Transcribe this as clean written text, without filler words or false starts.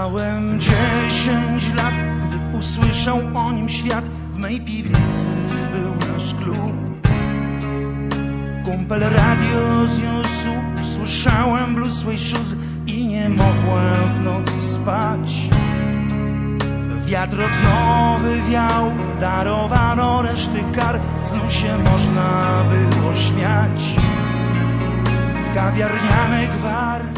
Miałem 10 lat, gdy usłyszał o nim świat. W mej piwnicy był nasz klub. Kumpel radio zniósł, usłyszałem Blue Suede Shoes i nie mogłem w nocy spać. Wiatr odnowy wiał, darowano reszty kar, znów się można było śmiać. W kawiarniany gwar